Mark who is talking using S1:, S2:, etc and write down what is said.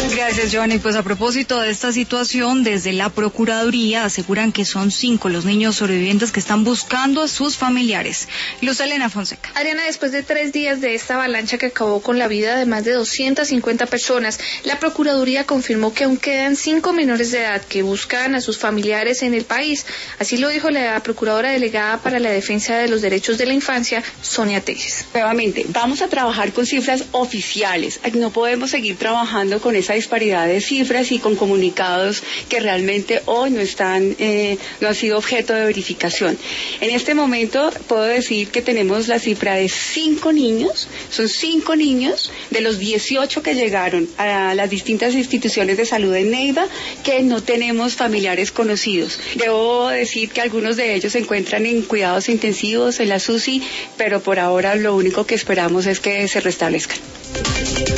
S1: Gracias, Johnny. Pues a propósito de esta situación, desde la Procuraduría aseguran que son 5 los niños sobrevivientes que están buscando a sus familiares. Luz Elena Fonseca.
S2: Adriana, después de 3 días de esta avalancha que acabó con la vida de más de 250 personas, la Procuraduría confirmó que aún quedan 5 menores de edad que buscan a sus familiares en el país. Así lo dijo la Procuradora Delegada para la Defensa de los Derechos de la Infancia, Sonia Telles.
S3: Nuevamente, vamos a trabajar con cifras oficiales. No podemos seguir trabajando con esa disparidad de cifras y con comunicados que realmente hoy no han sido objeto de verificación. En este momento puedo decir que tenemos la cifra de 5 niños, son 5 niños de los 18 que llegaron a las distintas instituciones de salud en Neiva que no tenemos familiares conocidos. Debo decir que algunos de ellos se encuentran en cuidados intensivos, en la SUSI, pero por ahora lo único que esperamos es que se restablezcan.